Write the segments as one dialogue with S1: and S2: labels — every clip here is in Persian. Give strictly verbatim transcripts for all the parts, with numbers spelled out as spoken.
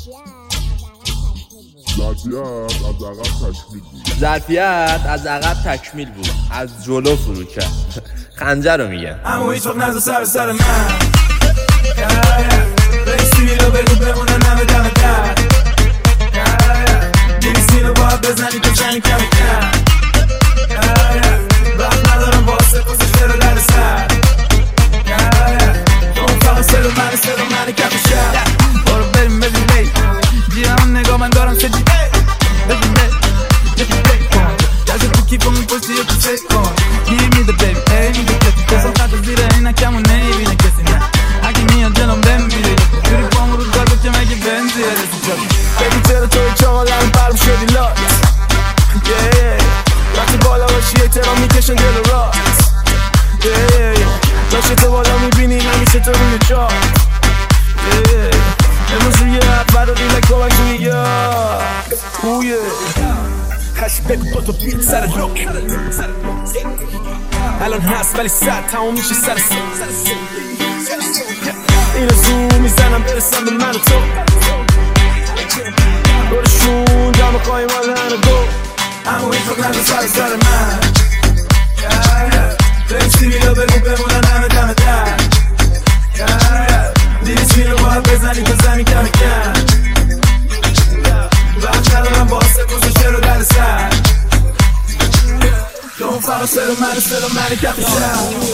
S1: ظرفیت از عقب تکمیل بود، از جلو فرو کرد. خنجر رو میگن.
S2: اما هیچ وقت نزد سر سر من رئیسی رو بگو بمونه نمه دم در دیویسی رو باید بزنی تو چنی کم کم وقت ندارم واسه پوزش رو در سر تو اون فقط سر من سر من کف شد برو بریم ببین بی جیران نگاه من دارم چه جیده ببین بی دست تو کیفو میپرسی یا تو فکر کن گیر میده بیبی ای میده کسی کسان خط زیر این کمو نمیبینه کسی نه اگه میاد جلوم بمیره جوری پامو رو دار بکه مگه بنزی رسی جا ببین چرا توی چاقالم برم شدی لات وقتی بالا باشی احترام میکشن جلو راست داشته تو بالا میبینی همیشه تو روی چار امروز یه حد برا دیلک با من توی یاد اویه خشی بگو با تو بیت سر لوک الان هست ولی سر تمام میشه سر سر اینو زوم میزنم برسم به من و تو برشون جمع قایم آدن و دو اما این فقط نزد سر سر من رئیسی رو بگو بمونن همه دم در دیویسی رو باید بزنی تو زمین کم کم وقت ندارم واسه پوزشه رو در سر تو اون فقط سر من سر من کف شد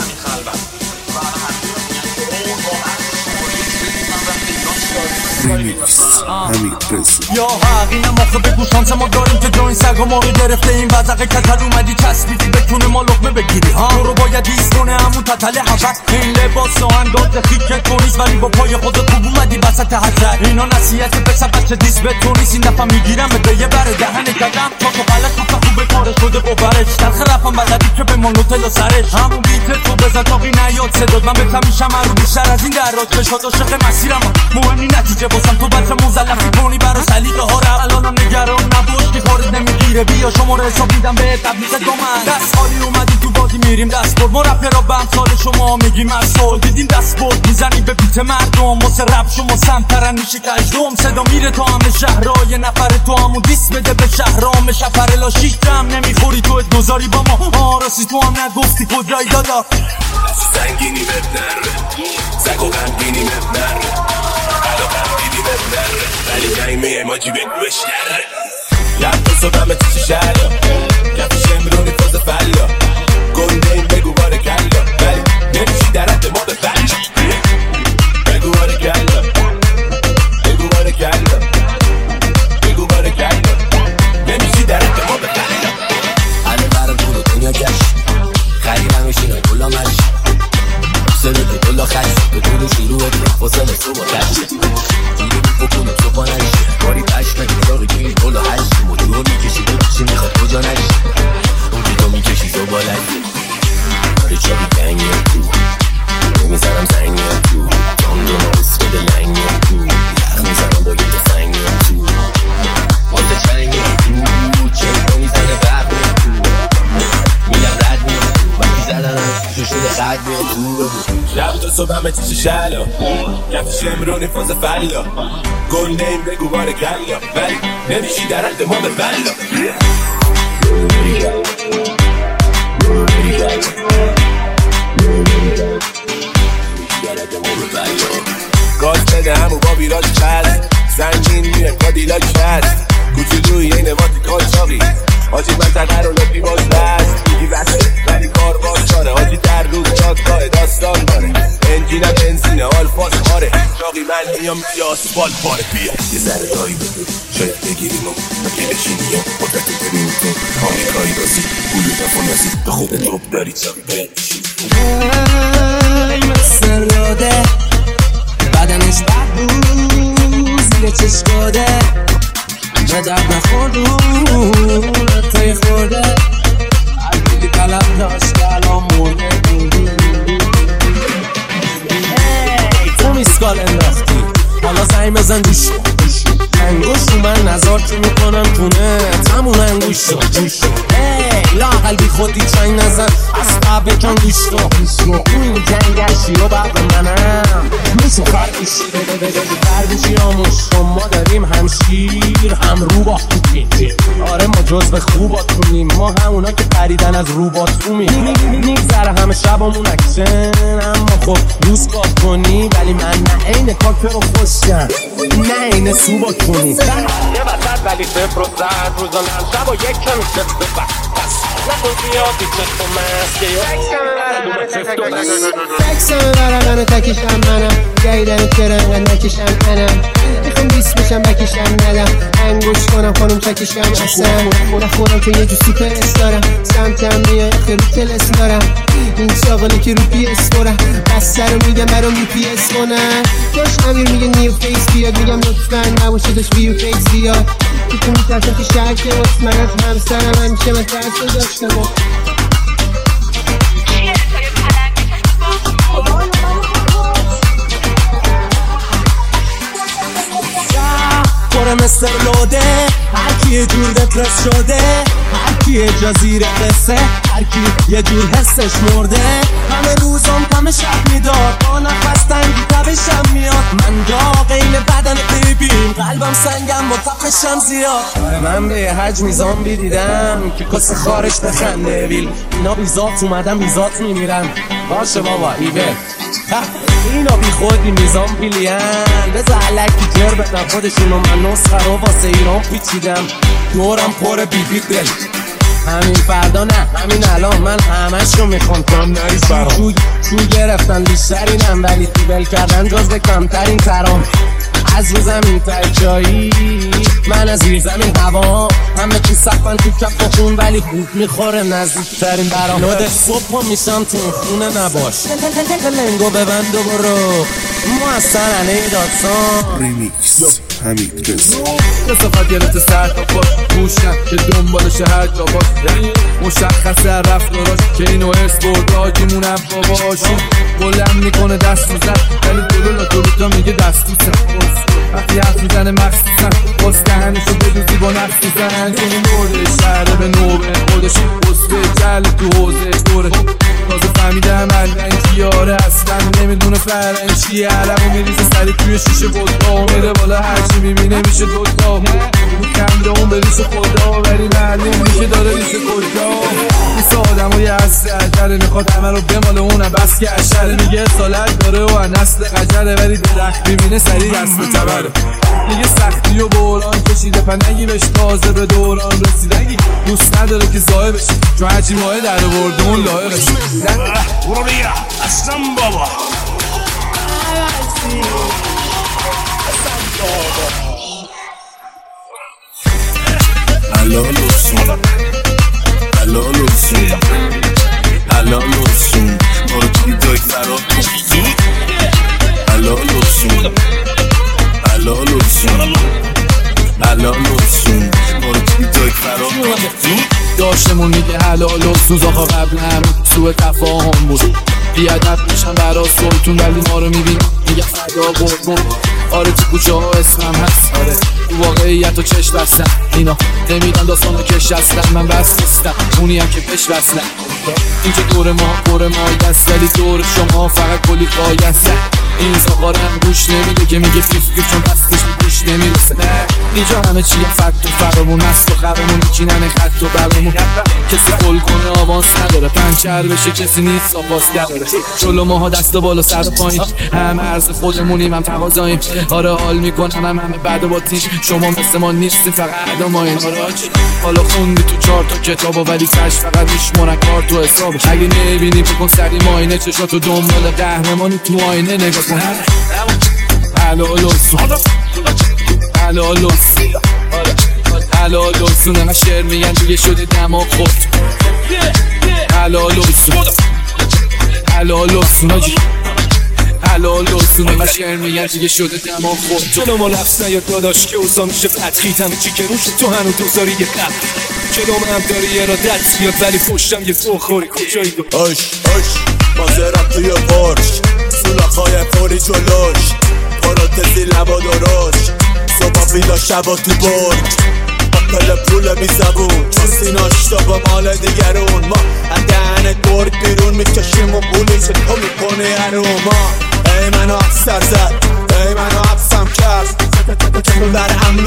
S3: ریمیکس همین رسو
S4: یا حق اینم آخه بگو شانس ما داریم که جا این سگا ما رو گرفته این وزقه کتر اومدی چسبیدی بتونه ما لقمه بگیری ها تو رو باید ایست کنه همون تتل حفظ این لباس و انداز خیکت تو نیست ولی با پای خودت خوب اومدی وسط حضر اینا نصیحت پسر بچه دیست به تو نیست این دفعه میگیرم به یه بره دهن کدم تا تو غلط تو خوبه کارش شده باورش تلخ رفم بلدی که به من نوتل و سرش همون بیت تو بزن تاقی نیاد صداد من بهتم میشم رو بیشتر از این در راج بشاد عاشق مسیرم مهمی نتیجه باسم تو بچه مزلفی کنی برا سلیقه ها رو الان نگران نباش که خارج نمیگیره بیا شما رو حساب میدم به تبلیغ دومن دست خالی اومدی تو بازی میریم دست برد ما رپرا به امثال شما میگیم اصال دیدیم دست برد میزنی به بیت مردم واسه رپ شما سمترن میشه کجدوم صدا میره تا همه شهرها یه نفر تو همون دیس بده به شهرام شفر لاشیش جمع نمیخوری تو ادوزاری با ما آراسی تو هم نگفتی کجایی دادا
S3: سنگینی بد نره سگ و غمگینی بد نره حالا غمگینی بد نره ولی قیمه ماجی بگو بشنره یه تو صبح همه چیشی شهلا کفش امرونی فاز فلا گنده این بگو باره کلا ولی نمیشی در حد ما به بچ بگو باره کلا بگو باره کلا بگو باره کلا نمیشی در حد ما به کلا
S5: هنه برم تو رو دنیا گشت خریبم میشینه کلا مرش سنه تو کلا خشت به طول شروع فاصله صبح گشت جیره بکنم صبح نشه باری پشت نگه داغی گیری کلا هشت موجوه میکشی دو چی میخواد کجا نشه اون که تو میکشی تو بالایی داره چابی دنگی تو نمیزنم زنگی تو جان دو ناس بده لنگی تو یخ میزنم با یه دفنگی تو بازه چنگی تو چه میزنه برق تو میگم رد میام تو وقتی زدنم شو شده خد میام تو
S3: شب تا صبح همه چیش شلا کفش امرونی فاز فلا گل نیم بگو باره کلا ولی نمیشی در حد ما به بلا گاز بده همو با بیراج کرد زنگین میره کادیلاک کرد کوچولوی این واتی کالچاقی حاجی من تنه رو لپی باز لست میگی وسته ولی کار باز داره حاجی در روز جادگاه داستان داره انجینم بنزینه آلفاز خاره چاقی من میام میگه آسفال پاره بیا یه ذره دایی بده شاید بگیریم و مگه بشینی و قدرتو ببینی تو آمریکایی بازی گلو نفونازی به خود توب داری چاقی باید بشین
S5: مثل یاده بدنش بد بود زیر چشکاده نه درد نخوردون تای خورده علیلی طلب داشت که الان مرده تو میسکال انداختی حالا زنگ بزن گوش انگوش رو من نظار که میکنم تونه همون انگوش رو لاقل بی خودی چنگ نزن از قبل کن گوش رو این جنگشی و بعد منم میشو خرگوشی بده بده خرگوشی آموش کن ما
S4: باختونیم. آره ما جزو خوباتونیم، ما همونا که خریدن از روباتونیم. میگذره همه شبامون اکشن، اما خب روز کار کنی ولی من نه عین کاکر رو خوشم نه عین سوبا کنی. یه وسط ولی صفر و زد روزا من شب و یک کمی صفر بس نکن زیادی چست و مسکه
S6: تکسم برقن و تکشم منم گیدن ترنگن نکشم منم میخوام بیست بشم بکشم ندم انگوش کنم خانم چکشم اصلا نخورم که یه جو سوپر اس دارم سمتم میای که رو تلس دارم این شاغله که رو پی اس برم بسته رو میگم برام رو پی اس کنن داشت امیر میگه نیو فیس بیاد میگم لطفا نباشه داشت ویو فیس بیاد که تو میترسم که شرک واسه من از همسرم همیشه من ترس رو داشتم
S4: پره مستر لوده هر کی یه جور دپرس شده هر کی یه جزیره قصه هر کی یه جور حسش مرده همه روزم همه شب میداد با نفس تنگی تبشم میاد من جا قیل بدن قیبیم قلبم سنگم و تقشم زیاد من به یه حج میزان بیدیدم که کس خارش بخنده ویل اینا بیزات اومدم بیزات میمیرم باشه بابا ایوه اینا بی خودی میزان پیلین بذار علکی جر بدن خودشونو من نسخه رو واسه ایران پیچیدم دورم پر بی بی دل همین فردا نه همین الان من همش رو میخوام کام نریز برام چو, چو گرفتن بیشترینم ولی تیبل کردن جز به کمترین ترام از رو زمین تر جایی من از زیر زمین هوا همه چی سخفن تو کف و خون ولی خوب میخوره نزدیک ترین برام لوده صبح میشم تو خونه نباش لنگو ببند و برو ما از سرنه دادسان
S3: ریمیکس حمید رزا
S1: کسافت گرفت سر تا پا گوشم که دنبالش هر جا باش یعنی مشخصه رفتاراش که اینو ارس برده آجیمونم باباشون بلند میکنه دست میزن ولی دلولا دلوتا میگه دست میزن وقتی حرف میزنه مخصوصن باز دهنشو بدوزی با نفس میزن که این برده شهره به نوبه خودش بسته جل تو حوزه دوره تازه فهمیده من کیاره اصلا نمیدونه فرنگ چیه علمو میریزه سری توی شیشه ودکا میره بالا هرچی میبینه میشه دوتا اون کمده اون بریش خدا ولی معلوم میشه داره ریشه کجا میسه آدم های اصل عجله میخواد همه رو بماله اونم بس که اشره میگه سالت داره و نسل قجره ولی درخت میبینه سری دست به تبره میگه سختی و بوران کشیده پنگی بهش تازه به دوران رسیدگی دوست نداره که زایه بشه چون هرچی ماه در ورده اون لایقش
S3: برو بیا اصلا بابا حلال olsun حلال olsun حلال olsun مارو توی فرار حلال olsun حلال olsun حلال olsun مارو توی فرار
S1: داشتمون میگه حلال و سوز آقا قبل هم سوء تفاهم بود بیادب میشم برا سلطون ولی ما رو میبین میگه فردا قربون آره تو کوچه ها اسمم هست آره تو واقعیت و چشم بستن اینا نمیدن داستان و کش هستن من بس نیستم اونی هم که پش وصلن اینجا دور ما پر مای دست ولی دور شما فقط کلی قای هستن این زغارم گوش نمیده که میگه فیف فیف چون دستش گوش نمیرسه اینجا همه چیه فکت و فرامون است و خبمون میچینن خط و برامون کسی قول کنه آوانس نداره پنچر بشه کسی نیست آواز نداره جلو ماها دست و بالا سر و پایین هم عرض خودمونیم هم تقاضاییم آره حال میکنم هم همه بعد و باطین شما مثل ما نیستیم فقط عدم آین آراج حالا خوندی تو چهار تا کتابا ولی کش فقط میشمونن کار تو حسابش اگه نبینی بکن سری ماینه چشاتو دنبال قهرمانی تو آینه نگاه کن حلال olsun حلال olsun حلال olsun همه شعر میگن دیگه شده دماغ خود حلال olsun حلال olsun آجی حلال olsun همه شعر میگن دیگه شده دماغ خود جلو ما لفظ نیاد داداش که اوزا میشه فتخیت همه چی که روش تو هنو دوزاری یه قبل جلو هم داری یه را دست بیاد ولی پشتم یه تو خوری کجایی دو
S3: آش آش مازرم توی پارش سولاخای پوری جلوش پاراتزی لبا داراش صبح بیلا شبا تو برج با پل پول بی زبون چاستیناش تا با مال دیگرون ما دهنت برد بیرون میکشیم و بولی چه تو میکنه هرون ما ای منو افسر زد ای منو افسم کرد در امن و امان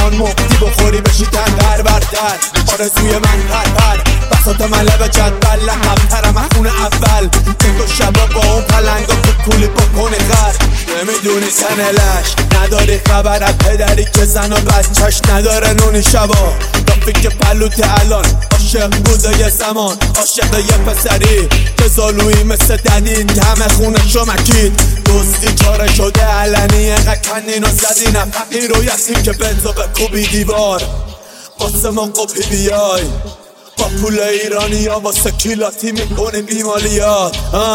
S3: الان مفتی بخوری بشی تن پرورتر آرزوی من پرپر بساط من لب جدول لقبترم از خون اول که تو شبا با اون پلنگا تو کولی بکنی خر نمیدونی سنلش نداری خبر از پدری که زن و بچهش نداره نونی شبا رفی که پلوت الان عاشق بوده یه زمان عاشق یه پسری که زالویی مثل ددین همه خونه شمکید دوستی چاره شده علنی اینقدر کنین و زدینم فقیر و یتیم که بنزا به کوبی دیوار واسه من قبی بیای با پول ایرانی ها واسه کیلاتی میکنیم بیمالیات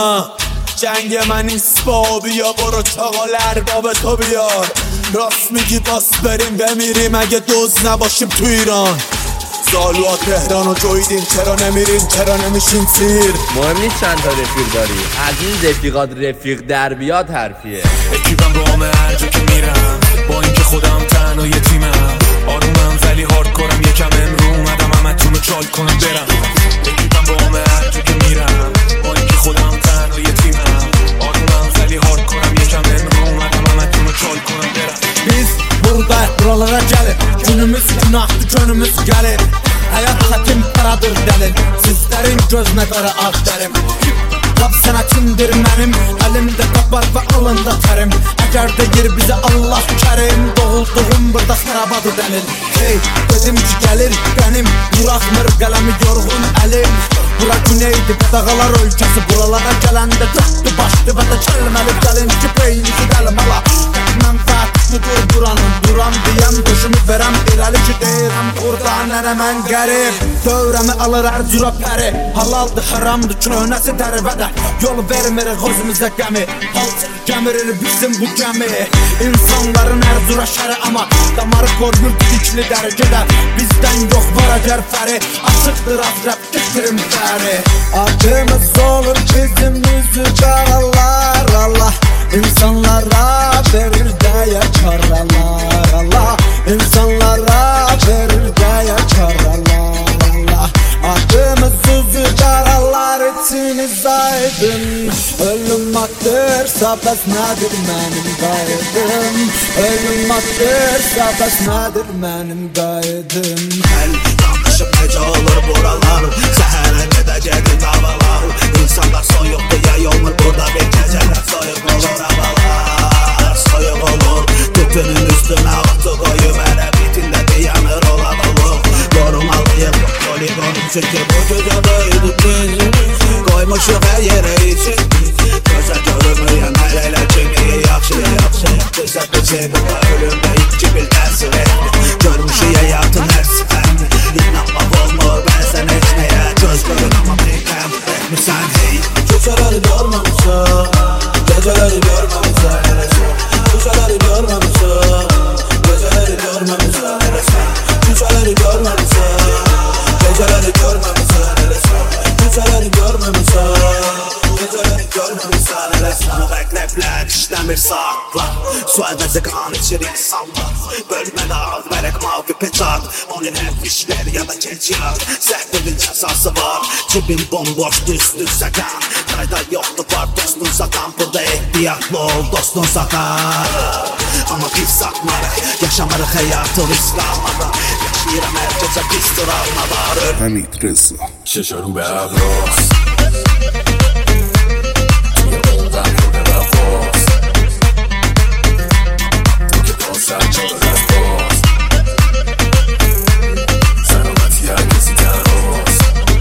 S3: جنگ من نیست با بیا برو چاقال ارباب تو بیار راست میگی باس بریم بمیریم اگه دوز نباشیم تو ایران زالوها تهران و جویدین چرا نمیرین چرا نمیشین سیر
S7: مهم نیست چند تا رفیق داری از این رفیقات رفیق در بیاد حرفیه
S8: اکیبم با همه هر جا که میرم با اینکه خودم تنها یه تیمم آرومم ولی هارد کنم یکم امرو اومدم همه تونو چال کنم برم اکیبم با همه هر جا که میرم با اینکه خودم تنها یه تیمم آرومم ولی هارد کنم یکم امرو اومدم همه تونو چال کنم برم
S2: Biz burada buralara gelip günümüz günahtı gönlümüz gelip hayat hakim paradır delil sizlerin gözüne göre ad derim Kap senetimdir benim elimde kapar ve alında terim Eğer deyir bize Allah kerim doğulduğum burada sarabadı delil Hey dedim ki gelir benim bırakmır kalemi yorgun elim Bura güneydi qadağalar ölkəsi buralara gələndə döktü başdı və də kəlməli gəlin ki beynisi dəlim ala Mənfəətli dur buranın duram deyəm döşümü verəm irəli ki deyirəm burada nənə mən qərib Dövrəmi alır hər cürə pəri halaldır haramdır köhnəsi dərvədə yol vermirik özümüzə qəmi Halçıq gəmirir bizim bu gəmi İnsanların hər cürə şəri amma damarı qorgül dikli dərgədə bizdən yox var əgər fəri açıqdır azrəb getirim fəri Adımız olur bizim yüzü dağlar Allah İnsanlara verir de yaşar Allah Allah İnsanlara verir de yaşar Allah Allah Adımız yüzü dağlar içiniz aydın Ölüm attırsa bəs nədir mənim qaydım Ölüm attırsa bəs nədir mənim qaydım
S3: Əl danışıb necə olur buralar Səhərə gedəcəkdir davalar İnsanlar soyuqdur yay olmur burada bir gecələr soyuq olur havalar Soyuq olur tütünün üstünə otu qoyub ərə bitində deyəmir olan olur Qorumalıyıq poligonum çünki bu gecədəydi biz Qoymuşuq hər yerə için Gözə görünməyən ələylə kimi yaxşı yaxşı Yaxşıysa bizi burada ölümdə iki bil təsir etdi Görmüşük həyatın hər sifəndi İnanmaq olmur bəzən heç nəyə Göz görün amma peyqəm etmirsən hey Gecələri görməmişəm Gecələri görməmişəm Gecələri görməmişəm Gecələri görməmişəm Gecələri görməmişəm Gecələri görməmişəm Gecələri görməmişəm Gecələri görməmişəm Rəsmə bəqləblər işləmir saatlar Su əvəzi qan içir insanlar Bölmədə ad vərək mavi peçard Onun həm işlər ya da genç yar Səhvinin cəzası var Cibin bomboş düzdür səkan Qayda yoxdur var dostun satan Burada ehtiyatlı ol dostun satar Amma biz satmarıq Yaşamarıq həyatı risklamada Yaşayıram hər gecə pis travmalar
S9: Hamid Reza
S8: چشا رو به ابراز توی قلبم رو به وفاز تو که پاسم چاق رفاز سلامتی هر کسی تراز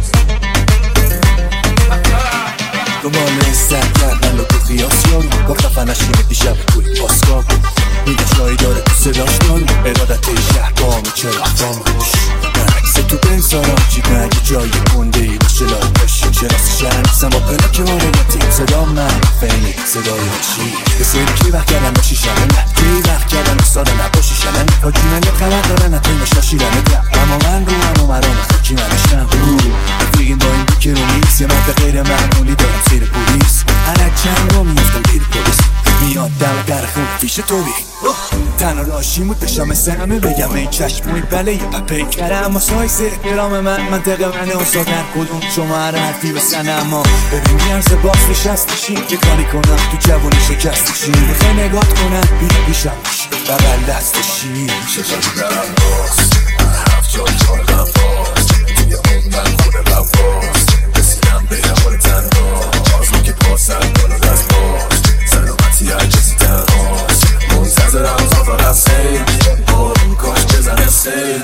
S10: دنبال استر کردن و تو خیاس یارو با خفنش نیمه دیشب توی پاسکار میگه شایی داره تو صداش دارو ارادت شهر بامو چرا باموش عکس تو بنزارم جیب اگه جایی کنده ای باشه لای باشی شراست شهر نیستم با پلاک وارنتی صدا من فیلی صدای باشی به سری کی وقت کردن باشی شمنه کی وقت کردن بساده نباشی شمنه تا جونن یه خبر دارن نتوی نشاشی رنه اما من رو هم و مرام خاکی منشم رفیقیم با این بوکی رو نیست یه مرد غیر معمولی دارم سیر پولیس هر چند رو میفتم بیر پولیس میاد دم در خون پیش تو بی تنها راشیم بود داشتم مثل همه بگم این چشموی بله یه پپی کرم اما سایزه گرام من منطقه منه اصاد هر کدوم شما هر حرفی بسن اما ببین میارز باز نشستشیم یه کاری کنم تو جوانی شکستشیم بخوای نگاه کنم بیده بیشم بغل دستشیم
S3: ششم درم باز هفت جا جان نفاز توی موندن خونه رفاز رسیدم به یه حال تنهاز رو که پاسم کنو دست باز سلامتی هر کسی تنهاز منتظرم زافر از سیل آروم کاش بزنه سیل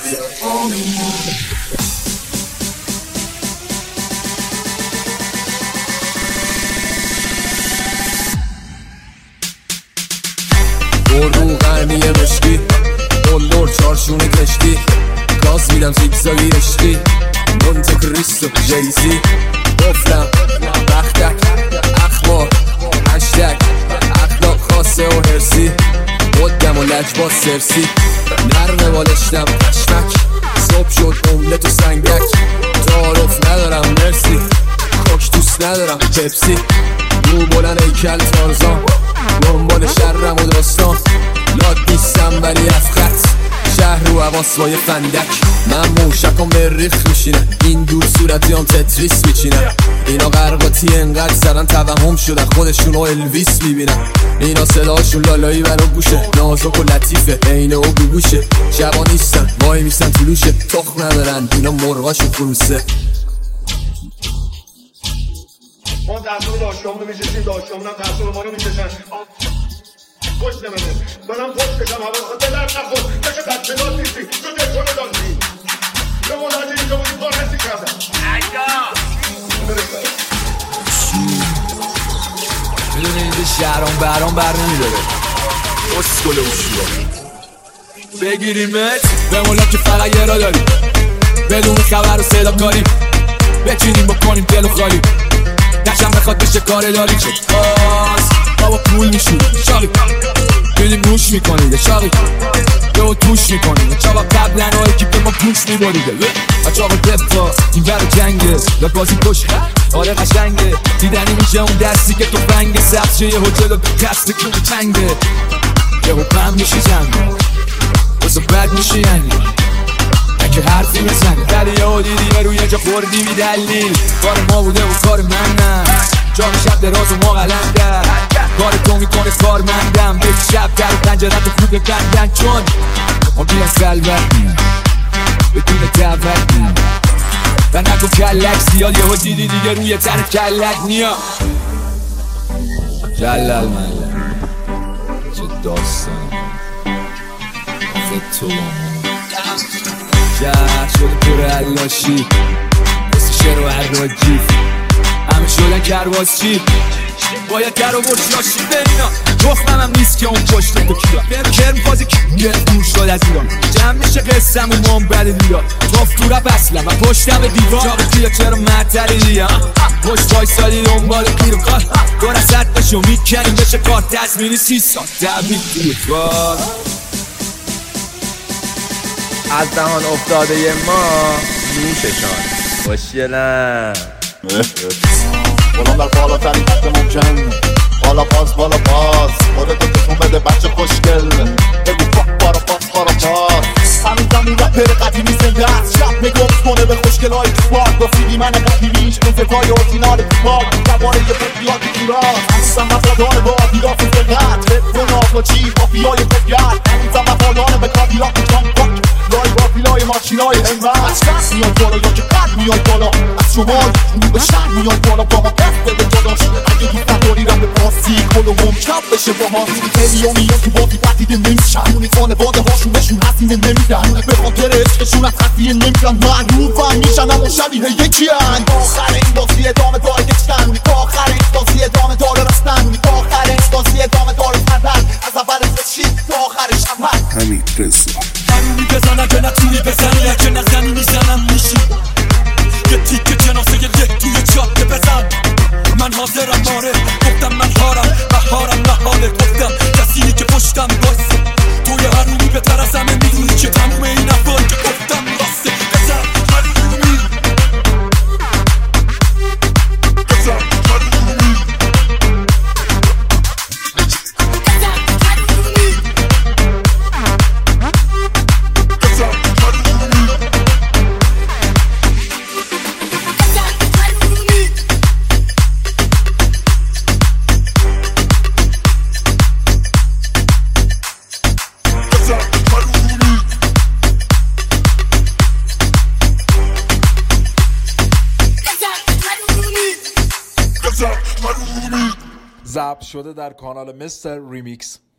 S1: رو غرمی مشکی بلور چارشونه کشتی گاز میدم زیگزاگی عشقی مونت کریستو جیزی گفتم بختک اخبار هشتک اخلاق خاصه و هرسی خودم و لجباز سرسی نرمه بالشتم پشمک صبح شد املت و سنگک تعارف ندارم مرسی خوک دوست ندارم پپسی رو بلن ایکل تارزان دنبال شرم و داستان لاد نیستم ولی افخط شهر رو حواس با یه فندک من موشکم به ریخ میشینم این دور صورتی هم تتریس میچینم اینا غرقاتی انقدر سرن توهم شدن خودشون رو الویس میبینن اینا صداشون لالایی برا گوشه نازک و لطیفه اینه و گوگوشه شبا نیستن وای میستن طلوشه تخم ندارن اینا مرغاشون فروسه
S9: ما دستور داشتامونو میششیم داشتامونم دستور ما رو میششن خوش نمونه منم خوش بشم حواست به در نخور کشه بچه داد نیستی تو دلکنه دادی به ملاجه اینجا بودی کار هستی کردم
S1: میدونه اینجا شهران بران بر نمیداره اسکل اوشورا بگیریمت به ملاجه فقط یه را داریم بدون خبر و صدا کاریم بچینیم بکنیم دل و خالی نشم بخواد بشه کار داری شد باز بابا پول میشونیم شاقی بیدیم موش میکنیده شاقی دو توش میکنیده چاقا قبلن و اکیب ما پوش میباریده بچه آقا دفتا این برا جنگه لبازی پشت آره قشنگه دیدنی میشه اون دستی که تو بنگ سبز شه یه هتل و کست کون تنگه یه حکم میشه جنگه بسا بد میشه یعنی که حرفی بزنه ولی یه دیدی روی جا خوردی بی دلیل کار ما بوده و کار من نه جام شب دراز و ما قلندر کار تو میکنه کار مندم به شب در پنجره تو خوب بندن چون ما بیان سلوت میان بدون دعوت میان و نگو کلک زیاد یه دیدی دیگه روی تن کلک میان جلال ملک چه داستان آخه تو شهر شده پر علاشی مثل شر و عراجی همه شدن کرباسچی باید در و برشاشی برینا تخمم هم نیست که اون پشت تو کیا کرم فازی که دور شد از ایران جمع میشه قسم و من بده دیرا توف تو رب اصلا و پشتم دیوان جاقه کیا چرا مدتری دیا پشت وایسادی دنبال گیر و کار دو رسد بشو میکنیم بشه کار تزمینی سی سال دبید توی کار
S7: از دهان افتاده ما نوششان خوشگلم
S9: بلند در بالاترین حد ممکن بالا باز بالا باز خودتو تکون بده بچه خوشگل بگو فاک بارا باز بارا باز همین زمین رپر قدیمی زنده است شب نگفت کنه به خوشگلای تو پارک گفتیدی من قدیمیش کنزفای اورجینال تو پارک دواره یه پرپیات تو راست هستم وفادار با آدیداف فقط رفت و ناکاچی با پیای فقط همیزم وفادار به کادیلاک و جام پاک لای با پیلای ماشینای همت از کس میای بالا یا که قد میای بالا از شمال شروع به شهر میای بالا با ما دست بده جداش اگه دوست نداری رم به پاسی کلوم چپ بشه با ما تلیو میاد تو بازی قدیده نمیشن اونی خانواده هاشونشون حسینه نمیدن به خاطر عشقشون از خطیه نمیدن معروفن میشن اما شبیه یکی هن تا آخر این بازی ادامه داره گشتن اونی تا آخر این بازی ادامه داره رستن اونی تا آخر این بازی ادامه داره سردن از اول رسید تا آخرش هم هست
S10: همین رسید
S4: همونی بزنن که نتونی بزنی یا که نزنی میزنم میشی یه تیکه جناسه یه یک توی جاده بزن من حاضرم ماره گفتم من هارم بهارم نهاله گفتم کسی که پشتم بایسته توی هرونی بهتر از همه میدونی که تموم این افعال که گفتم راسته بزن هرونی بزن هرونی
S11: ضبط شده در کانال مستر ریمیکس.